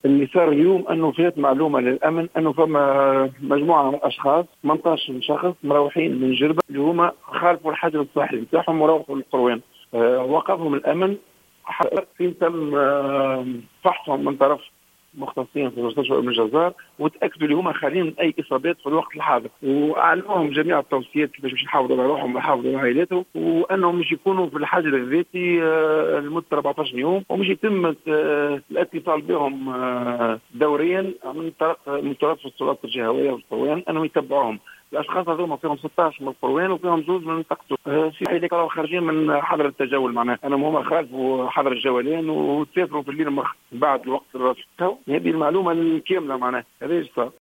اللي صار اليوم انه فات معلومه للامن انه فما مجموعه من الاشخاص 18 شخص مروحين من جربه اللي هما خالفوا الحجر الصحي نتاعهم وروحوا للقروان. وقفهم الامن في تم فحصهم من طرف مختصين في مستشفى ابن الجزار وتاكدوا اللي هما خاليين من اي اصابات في الوقت الحاضر، واعلموهم جميع التوصيات كيفاش باش يحافظوا على روحهم ويحافظوا على عائلاتهم، وانهم مش يكونوا في الحجر الذاتي لمده 14 يوم، ومش يتم الاتصال بهم دوريا من طرف السلطات الجهويه والقروان انهم يتبعوهم. الاشخاص هذوما فيهم 16 من القروان وفيهم زوج من تقسو في هذيك خارجين من حظر التجول، معناها انهم هما خالفوا حظر الجولان وتسافروا في الليل بعد الوقت الراتب. هذه المعلومه الكامله معناها هذا صار.